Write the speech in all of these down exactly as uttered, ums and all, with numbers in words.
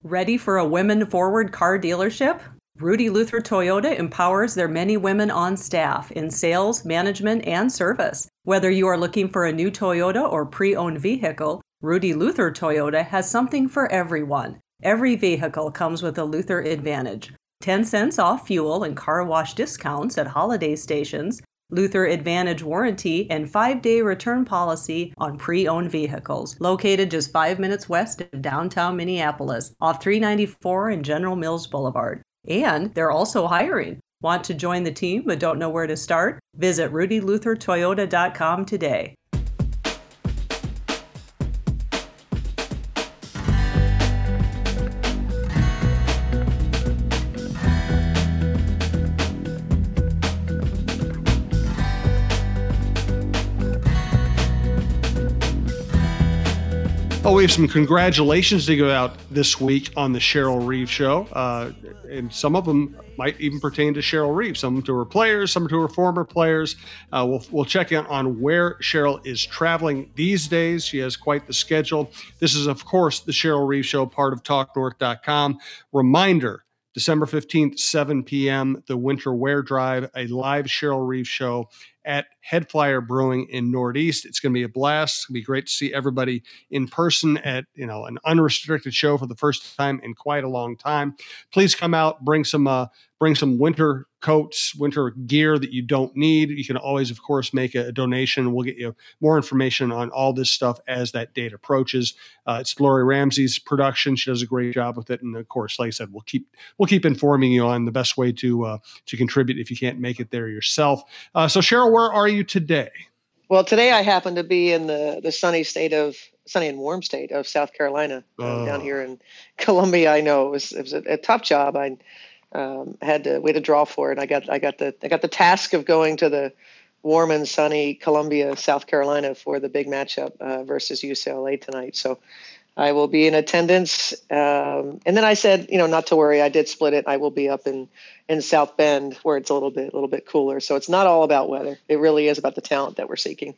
Ready for a women-forward car dealership? Rudy Luther Toyota empowers their many women on staff in sales, management, and service. Whether you are looking for a new Toyota or pre-owned vehicle, Rudy Luther Toyota has something for everyone. Every vehicle comes with a Luther Advantage. ten cents off fuel and car wash discounts at holiday stations, Luther Advantage warranty, and five-day return policy on pre-owned vehicles. Located just five minutes west of downtown Minneapolis, off three ninety-four and General Mills Boulevard. And they're also hiring. Want to join the team but don't know where to start? Visit rudy luther toyota dot com today. Oh, we have some congratulations to go out this week on the Cheryl Reeve Show. Uh, and some of them might even pertain to Cheryl Reeve, some to her players, some to her former players. Uh, we'll, we'll check in on where Cheryl is traveling these days. She has quite the schedule. This is, of course, the Cheryl Reeve Show, part of talk north dot com. Reminder, December fifteenth, seven p.m., the Winter Wear Drive, a live Cheryl Reeve Show at Head Flyer Brewing in Northeast. It's going to be a blast. It's going to be great to see everybody in person at, you know, an unrestricted show for the first time in quite a long time. Please come out, bring some, uh, bring some winter coats, winter gear that you don't need. You can always, of course, make a, a donation. We'll get you more information on all this stuff as that date approaches. Uh, it's Lori Ramsey's production. She does a great job with it. And of course, like I said, we'll keep, we'll keep informing you on the best way to, uh, to contribute if you can't make it there yourself. Uh, so Cheryl, where are you today? Well, today I happen to be in the, the sunny state of sunny and warm state of South Carolina, uh, oh. down here in Columbia. I know it was, it was a, a tough job. I um, had to we had to draw for it. I got I got the I got the task of going to the warm and sunny Columbia, South Carolina for the big matchup uh, versus U C L A tonight. So I will be in attendance. Um, and then I said, you know, not to worry. I did split it. I will be up in, in South Bend where it's a little bit, a little bit cooler. So it's not all about weather. It really is about the talent that we're seeking.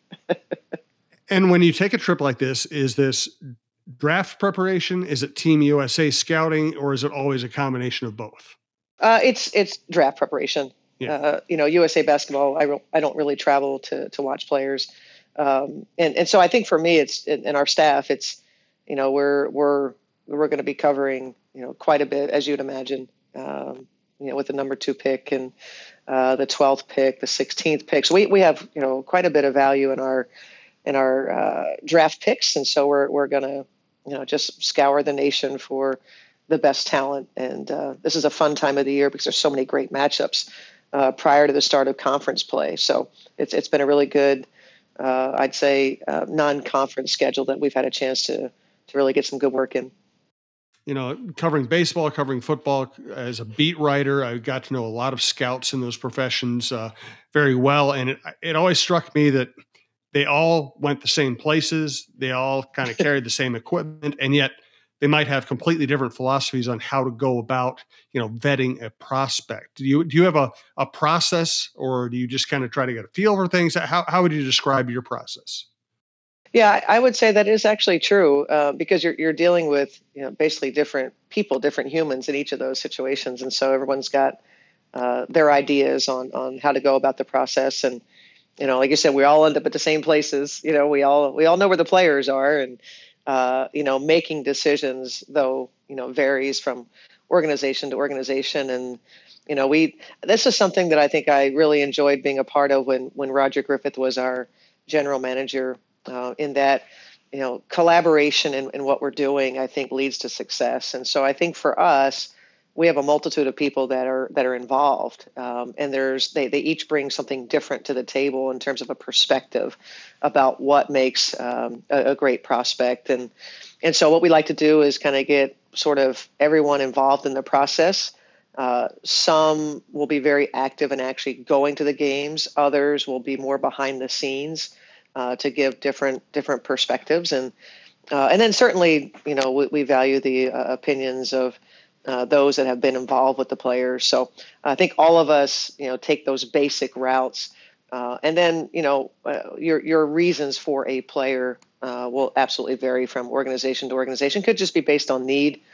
And when you take a trip like this, is this draft preparation? Is it Team U S A scouting, or is it always a combination of both? Uh, it's, it's draft preparation. Yeah. Uh, you know, U S A basketball, I, re- I don't really travel to, to watch players. Um, and, and so I think for me, it's, and our staff, it's, you know, we're we're we're going to be covering, you know, quite a bit, as you'd imagine, um, you know, with the number two pick and uh, the twelfth pick, the sixteenth pick. So we we have, you know, quite a bit of value in our in our uh, draft picks, and so we're we're going to, you know, just scour the nation for the best talent. And uh, this is a fun time of the year because there's so many great matchups uh, prior to the start of conference play. So it's it's been a really good, uh, I'd say, uh, non-conference schedule that we've had a chance to. to really get some good work in. You know, covering baseball, covering football as a beat writer, I got to know a lot of scouts in those professions uh, very well. And it, it always struck me that they all went the same places. They all kind of carried the same equipment, and yet they might have completely different philosophies on how to go about, you know, vetting a prospect. Do you, do you have a, a process, or do you just kind of try to get a feel for things? How, how would you describe your process? Yeah, I would say that is actually true uh, because you're you're dealing with, you know, basically different people, different humans in each of those situations, and so everyone's got uh, their ideas on on how to go about the process. And you know, like you said, we all end up at the same places. You know, we all we all know where the players are, and uh, you know, making decisions though, you know, varies from organization to organization. And you know, we this is something that I think I really enjoyed being a part of when when Roger Griffith was our general manager. Uh, in that, you know, collaboration in, in what we're doing, I think leads to success. And so I think for us, we have a multitude of people that are that are involved, um, and there's they they each bring something different to the table in terms of a perspective about what makes um, a, a great prospect. And and so what we like to do is kind of get sort of everyone involved in the process. Uh, some will be very active in actually going to the games. Others will be more behind the scenes. Uh, to give different different perspectives, and uh, and then certainly, you know, we, we value the uh, opinions of uh, those that have been involved with the players. So I think all of us, you know, take those basic routes, uh, and then, you know, uh, your your reasons for a player uh, will absolutely vary from organization to organization. Could just be based on need.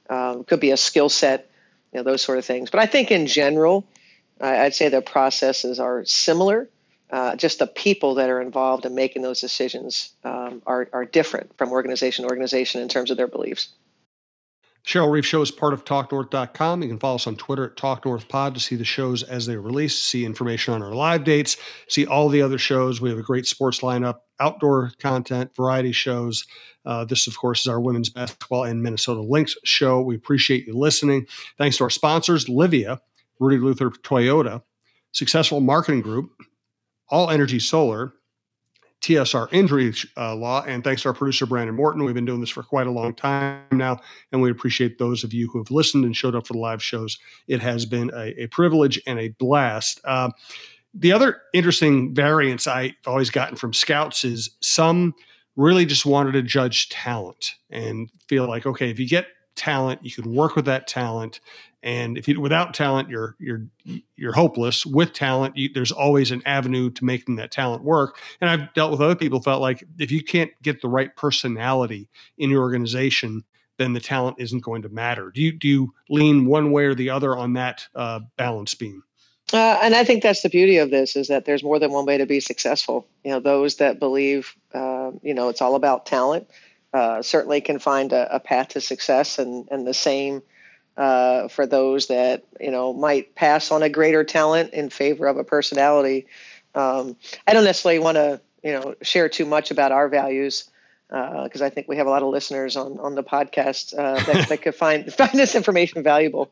Um, could be a skill set, you know, those sort of things. But I think in general, I, I'd say the processes are similar. Uh, just the people that are involved in making those decisions um, are, are different from organization to organization in terms of their beliefs. Cheryl Reeve Show is part of talk north dot com. You can follow us on Twitter at TalkNorthPod to see the shows as they release, see information on our live dates, see all the other shows. We have a great sports lineup, outdoor content, variety shows. Uh, this, of course, is our women's basketball and Minnesota Lynx show. We appreciate you listening. Thanks to our sponsors, Livia, Rudy Luther Toyota, Successful Marketing Group, All Energy Solar, T S R Injury uh, Law, and thanks to our producer, Brandon Morton. We've been doing this for quite a long time now, and we appreciate those of you who have listened and showed up for the live shows. It has been a, a privilege and a blast. Uh, the other interesting variance I've always gotten from scouts is some really just wanted to judge talent and feel like, okay, if you get talent, you can work with that talent. And if you without talent, you're you're you're hopeless. With talent, you, there's always an avenue to making that talent work. And I've dealt with other people who felt like if you can't get the right personality in your organization, then the talent isn't going to matter. Do you do you lean one way or the other on that uh, balance beam? Uh, and I think that's the beauty of this is that there's more than one way to be successful. You know, those that believe, uh, you know, it's all about talent uh, certainly can find a, a path to success, and and the same. Uh, for those that, you know, might pass on a greater talent in favor of a personality. Um, I don't necessarily want to, you know, share too much about our values because uh, I think we have a lot of listeners on, on the podcast uh, that, that could find, find this information valuable.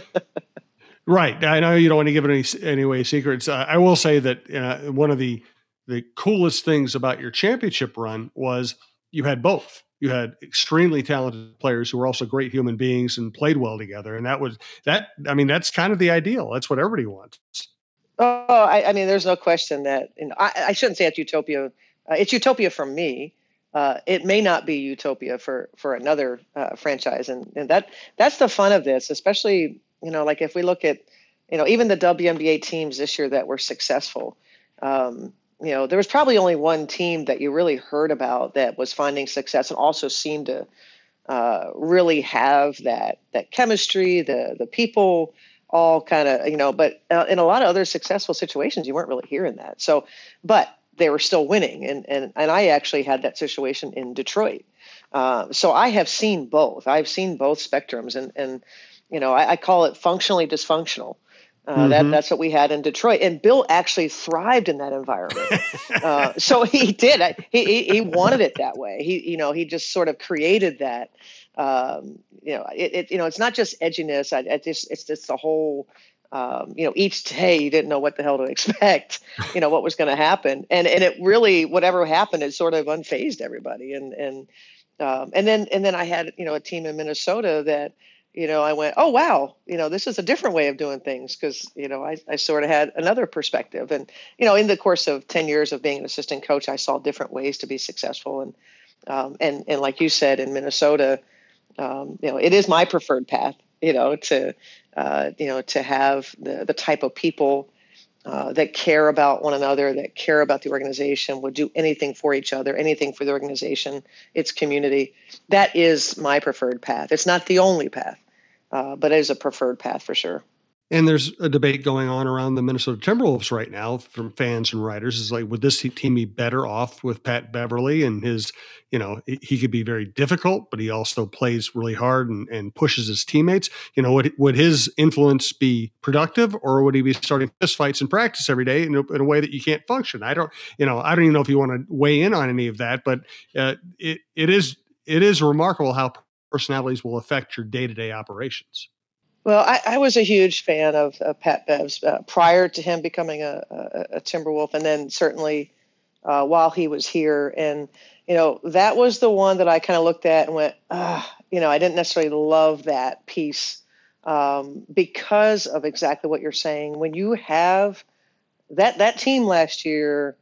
Right. I know you don't want to give it any, any way secrets. Uh, I will say that uh, one of the, the coolest things about your championship run was you had both. You had extremely talented players who were also great human beings and played well together. And that was that. I mean, that's kind of the ideal. That's what everybody wants. Oh, I, I mean, there's no question that, you know, I, I shouldn't say it's utopia. Uh, it's utopia for me. Uh, it may not be utopia for, for another uh, franchise. And, and that that's the fun of this, especially, you know, like if we look at, you know, even the W N B A teams this year that were successful, um, you know, there was probably only one team that you really heard about that was finding success and also seemed to uh, really have that that chemistry, the the people all kind of, you know, but uh, in a lot of other successful situations, you weren't really hearing that. So, but they were still winning. And and, and I actually had that situation in Detroit. Uh, so I have seen both. I've seen both spectrums. And, and you know, I, I call it functionally dysfunctional. Uh, mm-hmm. That that's what we had in Detroit, and Bill actually thrived in that environment. uh, so he did. He, he he wanted it that way. He you know he just sort of created that. Um, you know it, it you know it's not just edginess. I, I just it's just the whole. Um, you know each day you didn't know what the hell to expect. You know what was going to happen, and and it really whatever happened it sort of unfazed everybody. And and um, and then and then I had you know a team in Minnesota that. You know, I went, oh, wow, you know, this is a different way of doing things because, you know, I, I sort of had another perspective. And, you know, in the course of ten years of being an assistant coach, I saw different ways to be successful. And, um, and, and like you said, in Minnesota, um, you know, it is my preferred path, you know, to, uh, you know, to have the, the type of people uh, that care about one another, that care about the organization, would do anything for each other, anything for the organization, its community. That is my preferred path. It's not the only path, uh, but it is a preferred path for sure. And there's a debate going on around the Minnesota Timberwolves right now from fans and writers. Is like, would this team be better off with Pat Beverly and his, you know, he could be very difficult, but he also plays really hard and, and pushes his teammates. You know, would, would his influence be productive, or would he be starting fistfights in practice every day in a, in a way that you can't function? I don't, you know, I don't even know if you want to weigh in on any of that, but uh, it it is it is remarkable how personalities will affect your day-to-day operations. Well, I, I was a huge fan of, of Pat Bev's uh, prior to him becoming a, a, a Timberwolf, and then certainly uh, while he was here. And, you know, that was the one that I kind of looked at and went, ah, you know, I didn't necessarily love that piece um, because of exactly what you're saying. When you have that, that team last year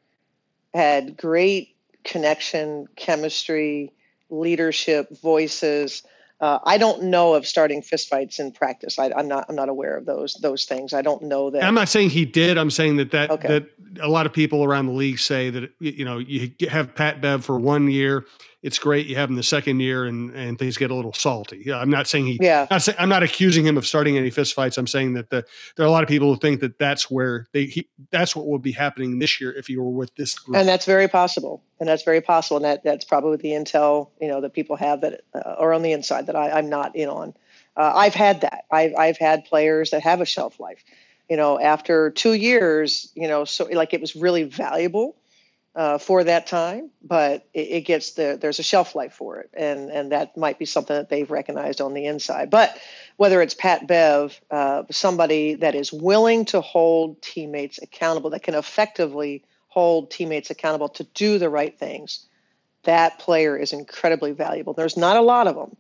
had great connection, chemistry, leadership, voices. Uh, I don't know of starting fistfights in practice. I, I'm not. I'm not aware of those those things. I don't know that. I'm not saying he did. I'm saying that that, okay. that a lot of people around the league say that, you know, you have Pat Bev for one year, it's great. You have him the second year and, and things get a little salty. Yeah, I'm not saying he, Yeah. not say, I'm not accusing him of starting any fistfights. I'm saying that the, there are a lot of people who think that that's where they, he, that's what will be happening this year if he were with this group. And that's very possible. And that's very possible. And that, that's probably the intel, you know, that people have that uh, are on the inside that I, I'm not in on. Uh, I've had that. I've, I've had players that have a shelf life, you know, after two years, you know, so like it was really valuable uh, for that time, but it, it gets the, there's a shelf life for it. And, and that might be something that they've recognized on the inside. But whether it's Pat Bev, uh, somebody that is willing to hold teammates accountable, that can effectively hold teammates accountable to do the right things, that player is incredibly valuable. There's not a lot of them.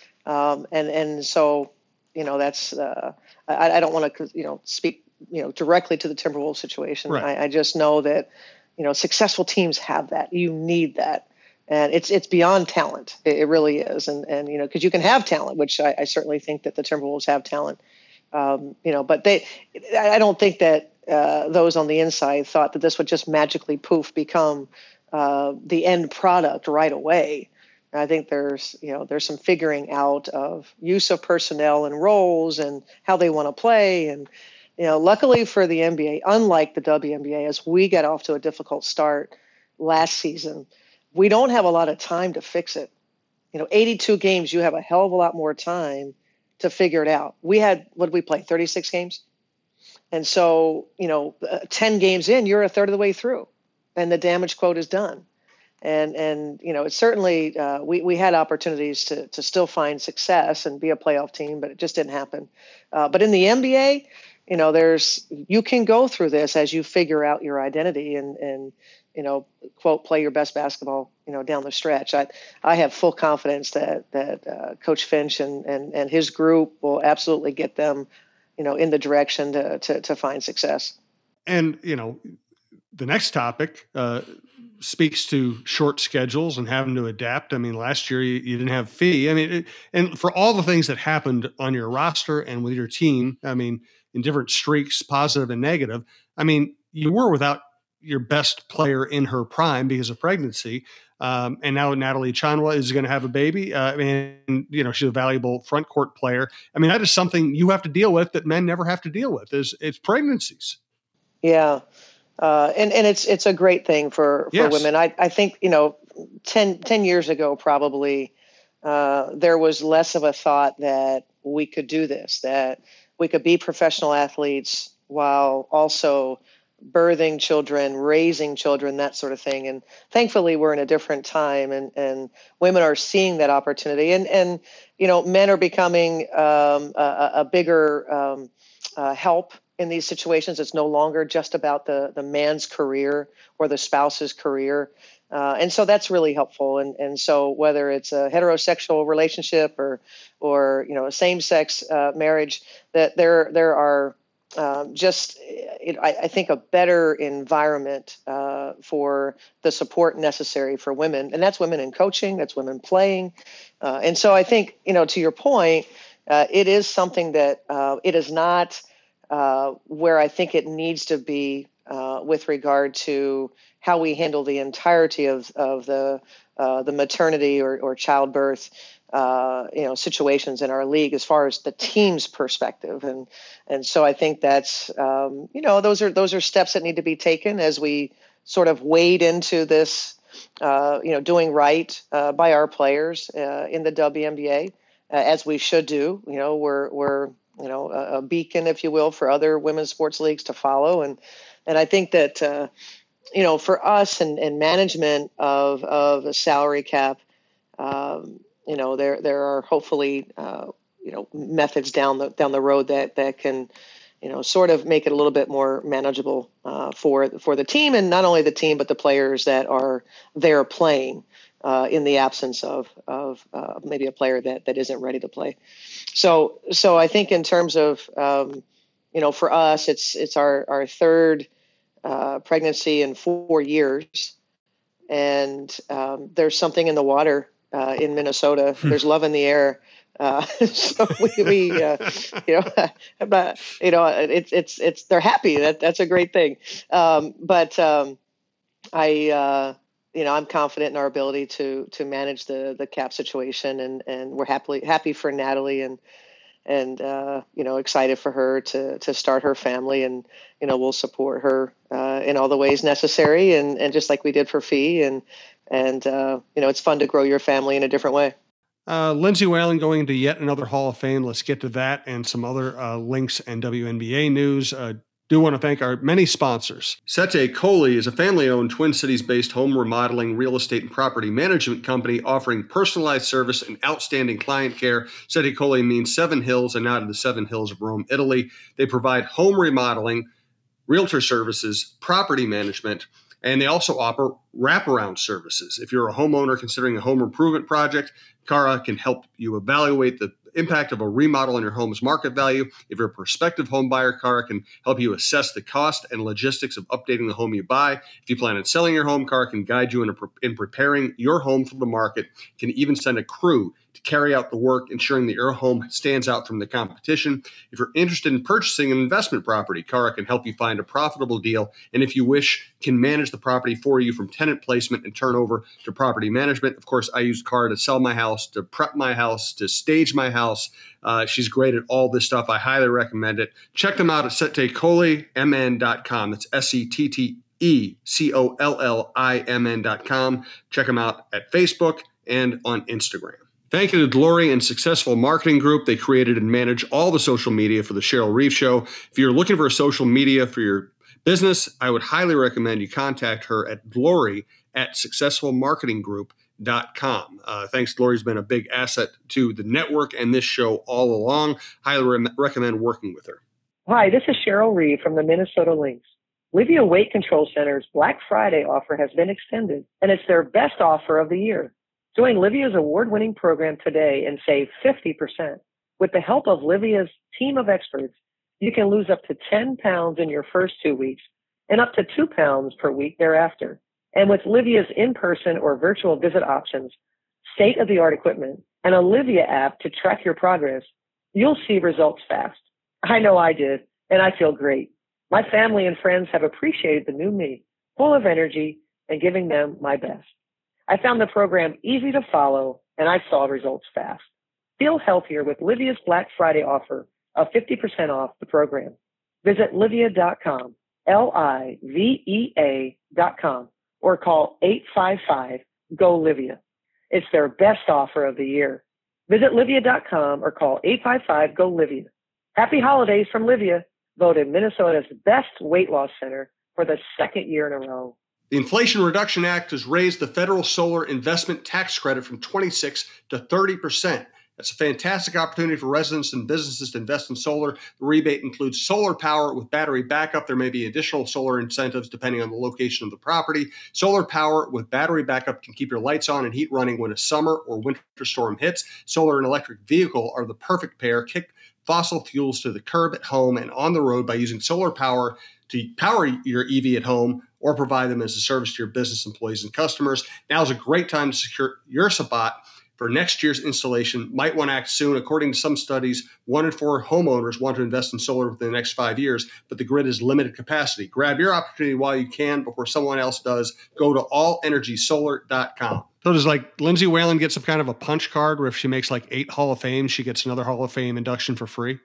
Um, and, and so, you know, that's, uh, I, I don't want to, you know, speak, you know, directly to the Timberwolves situation. Right. I, I just know that, you know, successful teams have that. You need that. And it's, it's beyond talent. It, it really is. And, and, you know, cause you can have talent, which I, I certainly think that the Timberwolves have talent, um, you know, but they, I don't think that, uh, those on the inside thought that this would just magically poof become, uh, the end product right away. I think there's, you know, there's some figuring out of use of personnel and roles and how they want to play. And, you know, luckily for the N B A, unlike the W N B A, as we get off to a difficult start last season, we don't have a lot of time to fix it. You know, eighty-two games, you have a hell of a lot more time to figure it out. We had, what did we play, thirty-six games? And so, you know, uh, ten games in, you're a third of the way through and the damage quote is done. And, and you know, it's certainly, uh, we, we had opportunities to to still find success and be a playoff team, but it just didn't happen. Uh, but in the N B A, you know, there's, you can go through this as you figure out your identity and, and, you know, quote, play your best basketball, you know, down the stretch. I, I have full confidence that, that uh, Coach Finch and, and, and his group will absolutely get them, you know, in the direction to, to, to find success. And, you know, the next topic, uh, speaks to short schedules and having to adapt. I mean, last year you, you didn't have Fee. I mean, it, and for all the things that happened on your roster and with your team, I mean, in different streaks, positive and negative, I mean, you were without your best player in her prime because of pregnancy. Um, and now Natalie Chanwa is going to have a baby. Uh, I mean, you know, she's a valuable front court player. I mean, that is something you have to deal with that men never have to deal with is it's pregnancies. Yeah. Uh, and, and it's it's a great thing for, for yes. women. I, I think, you know, ten, ten years ago, probably, uh, there was less of a thought that we could do this, that we could be professional athletes while also birthing children, raising children, that sort of thing. And thankfully, we're in a different time and, and women are seeing that opportunity. And, and you know, men are becoming um, a, a bigger um, uh, help in these situations. It's no longer just about the, the man's career or the spouse's career. Uh, and so that's really helpful. And, and so whether it's a heterosexual relationship or, or, you know, a same-sex uh, marriage, that there, there are um, just, it, I, I think, a better environment uh, for the support necessary for women. And that's women in coaching, that's women playing. Uh, and so I think, you know, to your point, uh, it is something that uh, it is not Uh, where I think it needs to be uh, with regard to how we handle the entirety of of the uh, the maternity or, or childbirth uh, you know situations in our league as far as the team's perspective, and and so I think that's um, you know those are those are steps that need to be taken as we sort of wade into this uh, you know doing right uh, by our players uh, in the W N B A uh, as we should do. You know we're we're you know, a, a beacon, if you will, for other women's sports leagues to follow. And, and I think that, uh, you know, for us and, and management of, of a salary cap, um, you know, there, there are hopefully, uh, you know, methods down the, down the road that, that can, you know, sort of make it a little bit more manageable uh, for, for the team, and not only the team, but the players that are there playing. Uh, in the absence of of uh, maybe a player that, that isn't ready to play, so so I think in terms of um, you know for us it's it's our our third uh, pregnancy in four years, and um, there's something in the water uh, in Minnesota. There's love in the air. Uh, so we, we uh, you know, but you know, it's it's it's they're happy. That that's a great thing. Um, but um, I. Uh, you know, I'm confident in our ability to to manage the the cap situation, and and we're happily happy for Natalie, and and uh, you know, excited for her to to start her family, and you know, we'll support her uh, in all the ways necessary, and and just like we did for Fee, and and uh, you know, it's fun to grow your family in a different way. Uh, Lindsay Whalen going into yet another Hall of Fame. Let's get to that and some other uh, links and W N B A news. Uh, do want to thank our many sponsors. Sete Coley is a family-owned Twin Cities-based home remodeling, real estate, and property management company offering personalized service and outstanding client care. Sete Coley means Seven Hills and not in the Seven Hills of Rome, Italy. They provide home remodeling, realtor services, property management, and they also offer wraparound services. If you're a homeowner considering a home improvement project, Cara can help you evaluate the impact of a remodel on your home's market value. If you're a prospective home buyer, Cara can help you assess the cost and logistics of updating the home you buy. If you plan on selling your home, Cara can guide you in, a, in preparing your home for the market, can even send a crew to carry out the work, ensuring that your home stands out from the competition. If you're interested in purchasing an investment property, Cara can help you find a profitable deal, and if you wish, can manage the property for you from tenant placement and turnover to property management. Of course, I use Cara to sell my house, to prep my house, to stage my house. Uh, she's great at all this stuff. I highly recommend it. Check them out at sete coley m n dot com. That's S E T T E C O L L I M N dot com. Check them out at Facebook and on Instagram. Thank you to Glory and Successful Marketing Group. They created and manage all the social media for the Cheryl Reeve Show. If you're looking for social media for your business, I would highly recommend you contact her at glory at successful marketing group dot com. Uh, thanks, Glory's been a big asset to the network and this show all along. Highly re- recommend working with her. Hi, this is Cheryl Reeve from the Minnesota Lynx. Livia Weight Control Center's Black Friday offer has been extended, and it's their best offer of the year. Join Livia's award-winning program today and save fifty percent. With the help of Livia's team of experts, you can lose up to ten pounds in your first two weeks and up to two pounds per week thereafter. And with Livia's in-person or virtual visit options, state-of-the-art equipment, and a Livia app to track your progress, you'll see results fast. I know I did, and I feel great. My family and friends have appreciated the new me, full of energy and giving them my best. I found the program easy to follow, and I saw results fast. Feel healthier with Livia's Black Friday offer of fifty percent off the program. Visit livia dot com, L I V E A dot com, or call eight five five, G O Livia. It's their best offer of the year. Visit livia dot com or call eight five five, G O Livia. Happy holidays from Livia, voted Minnesota's best weight loss center for the second year in a row. The Inflation Reduction Act has raised the federal solar investment tax credit from twenty-six to thirty percent. That's a fantastic opportunity for residents and businesses to invest in solar. The rebate includes solar power with battery backup. There may be additional solar incentives depending on the location of the property. Solar power with battery backup can keep your lights on and heat running when a summer or winter storm hits. Solar and electric vehicle are the perfect pair. Kick fossil fuels to the curb at home and on the road by using solar power to power your E V at home or provide them as a service to your business employees and customers. Now is a great time to secure your spot for next year's installation. Might want to act soon. According to some studies, one in four homeowners want to invest in solar within the next five years, but the grid has limited capacity. Grab your opportunity while you can before someone else does. Go to all energy solar dot com. So does like Lindsay Whalen get some kind of a punch card where if she makes like eight Hall of Fame, she gets another Hall of Fame induction for free?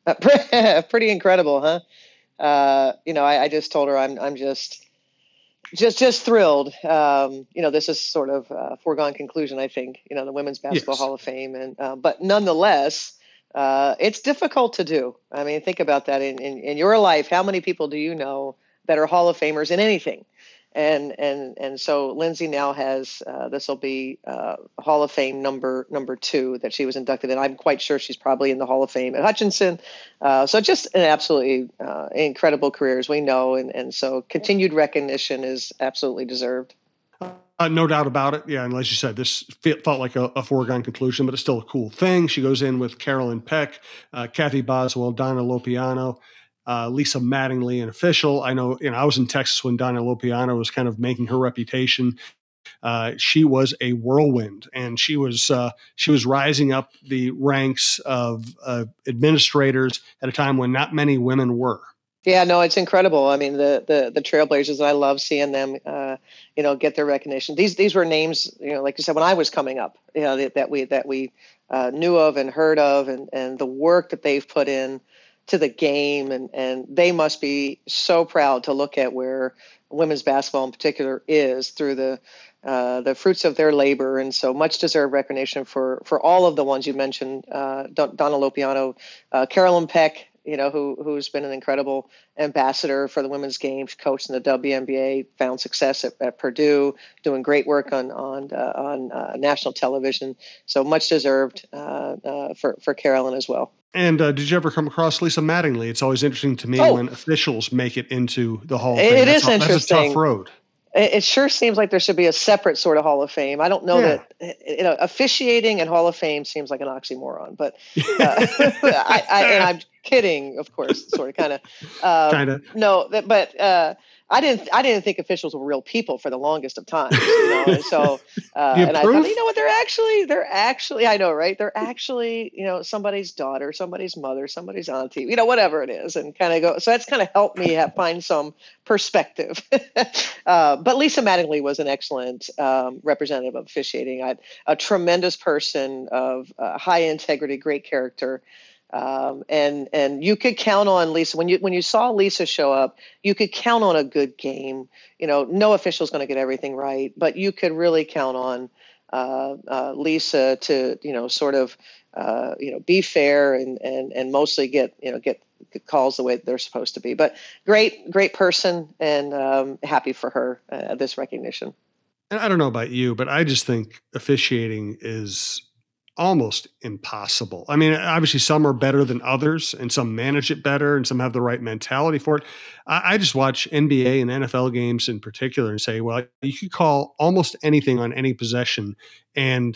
Uh, pretty incredible, huh? Uh, you know, I, I just told her I'm I'm just just just thrilled. Um, you know, this is sort of a foregone conclusion, I think. You know, the Women's Basketball Yes. Hall of Fame, and uh, but nonetheless, uh, it's difficult to do. I mean, think about that in, in in your life. How many people do you know that are Hall of Famers in anything? And and and so Lindsay now has uh, this will be uh, Hall of Fame number number two that she was inducted in. I'm quite sure she's probably in the Hall of Fame at Hutchinson. Uh, so just an absolutely uh, incredible career, as we know, and and so continued recognition is absolutely deserved. Uh, no doubt about it. Yeah, and as you said, this fe- felt like a, a foregone conclusion, but it's still a cool thing. She goes in with Carolyn Peck, uh, Kathy Boswell, Donna Lopiano, uh, Lisa Mattingly, an official. I know, you know, I was in Texas when Donna Lopiano was kind of making her reputation. Uh, she was a whirlwind, and she was uh, she was rising up the ranks of uh, administrators at a time when not many women were. Yeah, no, it's incredible. I mean, the the the Trailblazers. I love seeing them, uh, you know, get their recognition. These these were names, you know, like you said, when I was coming up, you know, that, that we that we uh, knew of and heard of, and and the work that they've put in to the game, and and they must be so proud to look at where women's basketball in particular is through the uh, the fruits of their labor, and so much deserved recognition for for all of the ones you mentioned, uh, Don- Donna Lopiano, uh, Carolyn Peck, you know, who who's been an incredible ambassador for the women's game. She coached in the W N B A, found success at, at Purdue, doing great work on on uh, on uh, national television. So much deserved uh, uh, for for Carolyn as well. And uh, did you ever come across Lisa Mattingly? It's always interesting to me Oh, when officials make it into the Hall of it, Fame. it That's is a, that's a tough interesting. road. It, it sure seems like there should be a separate sort of Hall of Fame. I don't know Yeah. that, you know, officiating and Hall of Fame seems like an oxymoron, but uh, I, I, and I'm kidding, of course, sort of, kind of. Um, kind of. No, that, but uh, I didn't. I didn't think officials were real people for the longest of times, you know. And so, uh, Do you and I proof? thought, you know what? They're actually, they're actually. I know, right? They're actually, you know, somebody's daughter, somebody's mother, somebody's auntie, you know, whatever it is, and kind of go. So that's kind of helped me have, find some perspective. uh, but Lisa Mattingly was an excellent um, representative of officiating. I, a tremendous person of uh, high integrity, great character. Um, and and you could count on Lisa when you when you saw Lisa show up. You could count on a good game. You know, no official's going to get everything right, but you could really count on uh, uh, Lisa to you know sort of uh, you know be fair and and and mostly get you know get calls the way they're supposed to be. But great great person, and um, happy for her uh, this recognition. And I don't know about you, but I just think officiating is almost impossible. I mean, obviously some are better than others and some manage it better and some have the right mentality for it. I, I just watch N B A and N F L games in particular and say, well, you could call almost anything on any possession. And,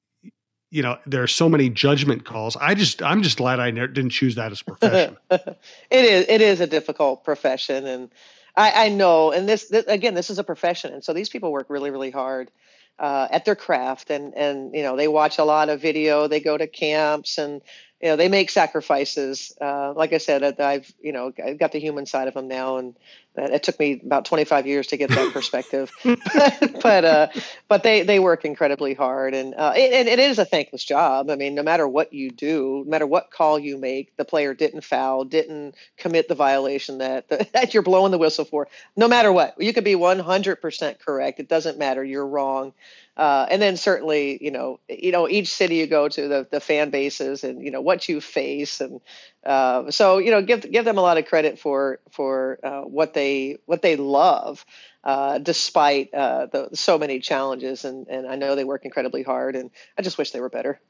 you know, there are so many judgment calls. I just, I'm just glad I never, didn't choose that as a profession. it is, it is a difficult profession. And I, I know, and this, this, again, this is a profession. And so these people work really, really hard. Uh, at their craft, and and you know they watch a lot of video. They go to camps, and you know they make sacrifices. Uh, like I said, I've you know I've got the human side of them now, and it took me about twenty-five years to get that perspective. but uh, but they they work incredibly hard, and uh, it, it is a thankless job. I mean, no matter what you do, no matter what call you make, the player didn't foul, didn't commit the violation that that you're blowing the whistle for. No matter what, you could be one hundred percent correct. It doesn't matter. You're wrong. Uh, and then certainly, you know, you know, each city you go to, the the fan bases, and you know what you face, and uh, so you know, give give them a lot of credit for for uh, what they what they love, uh, despite uh, the so many challenges. And and I know they work incredibly hard, and I just wish they were better.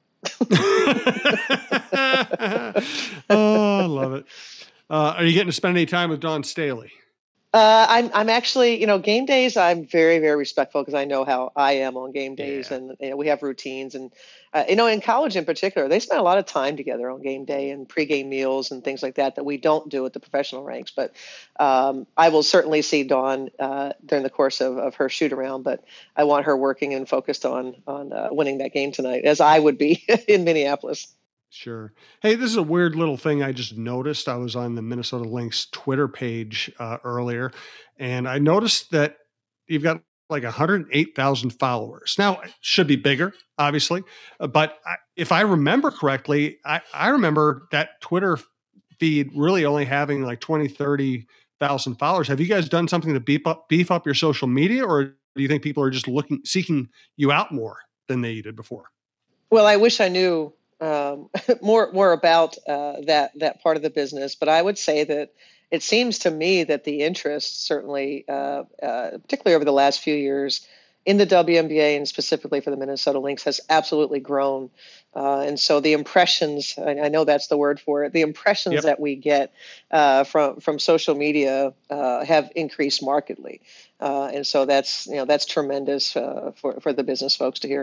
Oh, I love it. Uh, are you getting to spend any time with Dawn Staley? Uh, I'm I'm actually, you know, game days, I'm very, very respectful because I know how I am on game days. Yeah. And you know, we have routines. And, uh, you know, in college in particular, they spend a lot of time together on game day and pregame meals and things like that that we don't do at the professional ranks. But um, I will certainly see Dawn uh, during the course of, of her shoot around. But I want her working and focused on, on uh, winning that game tonight, as I would be in Minneapolis. Sure. Hey, this is a weird little thing I just noticed. I was on the Minnesota Lynx Twitter page uh, earlier, and I noticed that you've got like one hundred eight thousand followers. Now, it should be bigger, obviously, uh, but I, if I remember correctly, I, I remember that Twitter feed really only having like twenty, thirty thousand followers. Have you guys done something to beef up, beef up your social media, or do you think people are just looking, seeking you out more than they did before? Well, I wish I knew um, more more about uh, that that part of the business, but I would say that it seems to me that the interest, certainly, uh, uh, particularly over the last few years, in the W N B A and specifically for the Minnesota Lynx, has absolutely grown. Uh, and so the impressions, I, I know that's the word for it, the impressions Yep. that we get uh, from from social media uh, have increased markedly. Uh, and so that's you know that's tremendous uh, for for the business folks to hear.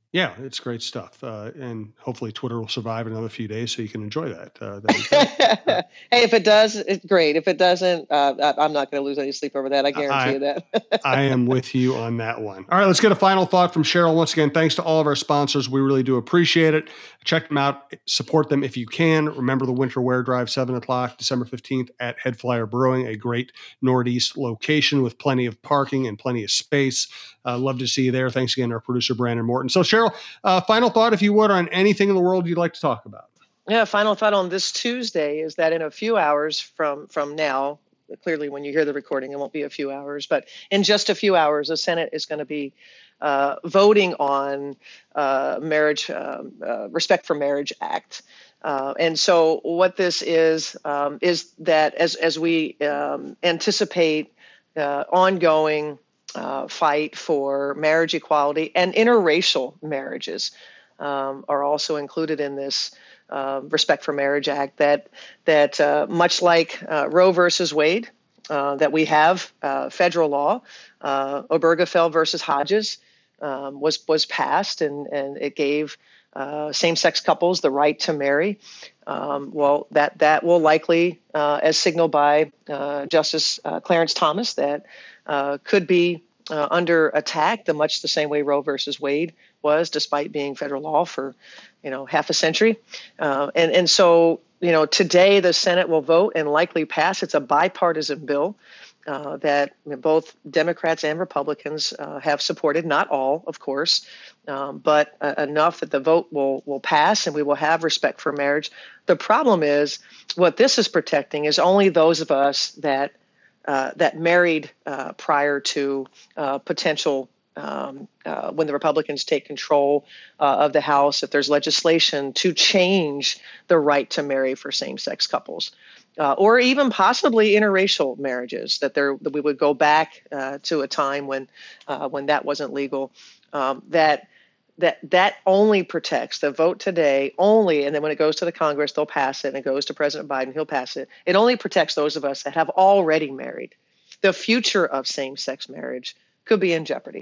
Yeah, it's great stuff. Uh, and hopefully Twitter will survive another few days so you can enjoy that. Uh, that'd be great. Uh, Hey, if it does, it's great. If it doesn't, uh, I, I'm not going to lose any sleep over that. I guarantee I, you that. I am with you on that one. All right, let's get a final thought from Cheryl. Once again, thanks to all of our sponsors. We really do appreciate it. Check them out. Support them if you can. Remember the winter wear drive, seven o'clock, December fifteenth at Head Flyer Brewing, a great Northeast location with plenty of parking and plenty of space. Uh, love to see you there. Thanks again, our producer, Brandon Morton. So, Cheryl, uh, final thought, if you would, on anything in the world you'd like to talk about. Yeah, final thought on this Tuesday is that in a few hours from from now, clearly when you hear the recording, it won't be a few hours, but in just a few hours, the Senate is going to be uh, voting on uh, marriage, um, uh, Respect for Marriage Act. Uh, and so what this is, um, is that as, as we um, anticipate uh, ongoing uh, fight for marriage equality, and interracial marriages um, are also included in this Uh, Respect for Marriage Act, that that uh, much like uh, Roe versus Wade, uh, that we have uh, federal law, uh, Obergefell versus Hodges um, was was passed, and and it gave uh, same-sex couples the right to marry. Um, well, that that will likely, uh, as signaled by uh, Justice uh, Clarence Thomas, that uh, could be uh, under attack, the much the same way Roe versus Wade was, despite being federal law for, you know, half a century. Uh, and, and so, you know, today the Senate will vote and likely pass. It's a bipartisan bill uh, that both Democrats and Republicans uh, have supported, not all, of course, um, but uh, enough that the vote will, will pass and we will have respect for marriage. The problem is what this is protecting is only those of us that uh, that married uh, prior to uh, potential Um, uh, when the Republicans take control uh, of the House, if there's legislation to change the right to marry for same-sex couples, uh, or even possibly interracial marriages, that there that we would go back uh, to a time when uh, when that wasn't legal. Um, that that that only protects the vote today only, and then when it goes to the Congress, they'll pass it, and it goes to President Biden, he'll pass it. It only protects those of us that have already married. The future of same-sex marriage could be in jeopardy.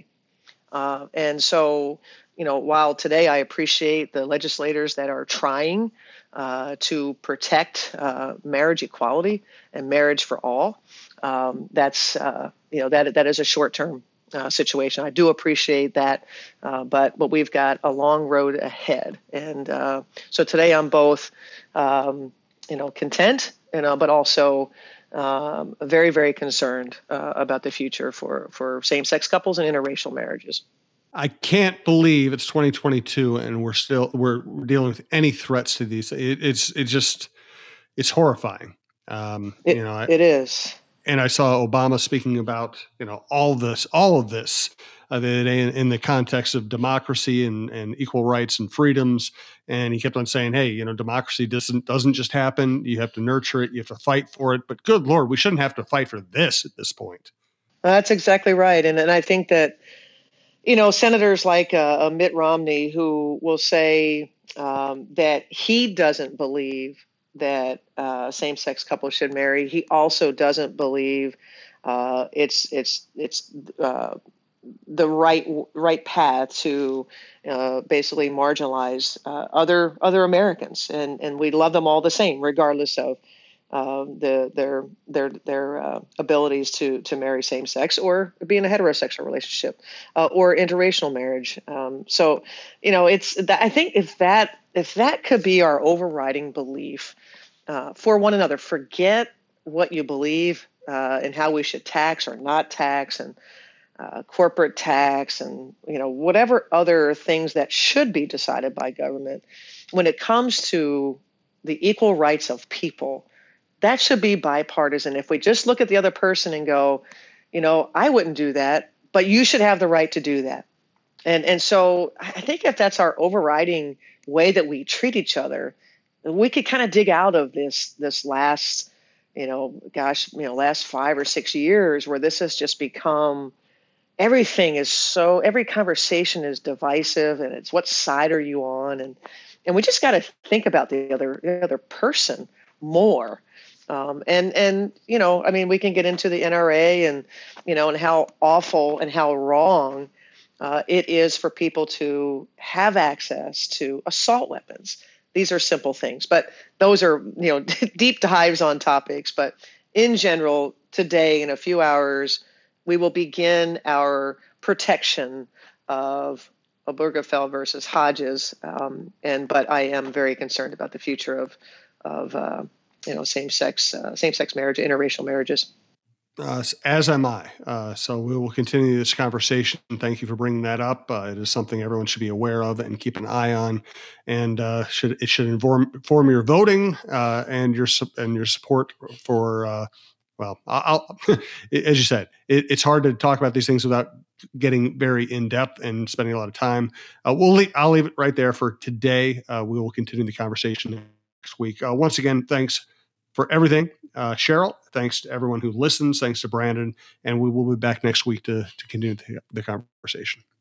Uh, and so, you know, while today I appreciate the legislators that are trying uh, to protect uh, marriage equality and marriage for all, um, that's, uh, you know, that that is a short-term uh, situation. I do appreciate that, uh, but but we've got a long road ahead. And uh, so today I'm both, um, you know, content, you know, but also Um, very, very concerned uh, about the future for, for same-sex couples and interracial marriages. I can't believe it's twenty twenty-two and we're still we're dealing with any threats to these. It, it's it just it's horrifying. Um, It, you know, I, it is. and I saw Obama speaking about, you know, all this, all of this, uh, the other day in, in the context of democracy and, and equal rights and freedoms. And he kept on saying, hey, you know, democracy doesn't, doesn't just happen. You have to nurture it. You have to fight for it. But good Lord, we shouldn't have to fight for this at this point. That's exactly right. And, and I think that, you know, senators like uh, Mitt Romney, who will say um, that he doesn't believe that uh, same-sex couples should marry. He also doesn't believe uh, it's it's it's uh, the right right path to uh, basically marginalize uh, other other Americans, and and we love them all the same, regardless of uh, the their their their uh, abilities to to marry same-sex or be in a heterosexual relationship uh, or interracial marriage. Um, so, you know, it's that, I think if that if that could be our overriding belief uh, for one another, forget what you believe uh, and how we should tax or not tax, and uh, corporate tax, and you know whatever other things that should be decided by government. When it comes to the equal rights of people, that should be bipartisan. If we just look at the other person and go, you know, I wouldn't do that, but you should have the right to do that. And and so I think if that's our overriding way that we treat each other, we could kind of dig out of this this last, you know, gosh, you know, last five or six years where this has just become, everything is so, every conversation is divisive, and it's what side are you on? And and we just got to think about the other the other person more. Um, and, and, you know, I mean, we can get into the N R A and, you know, and how awful and how wrong Uh, it is for people to have access to assault weapons. These are simple things, but those are, you know, deep dives on topics. But in general, today, in a few hours, we will begin our protection of Obergefell versus Hodges. Um, and but I am very concerned about the future of of uh, you know same-sex uh, same-sex marriage, interracial marriages. Uh, as am I. Uh, so we will continue this conversation. Thank you for bringing that up. Uh, it is something everyone should be aware of and keep an eye on, and uh, should it should inform inform your voting uh, and your and your support for. Uh, well, I'll, as you said, it, it's hard to talk about these things without getting very in depth and spending a lot of time. Uh, we'll leave, I'll leave it right there for today. Uh, we will continue the conversation next week. Uh, once again, thanks for everything. Uh, Cheryl, thanks to everyone who listens. Thanks to Brandon. And we will be back next week to, to continue the, the conversation.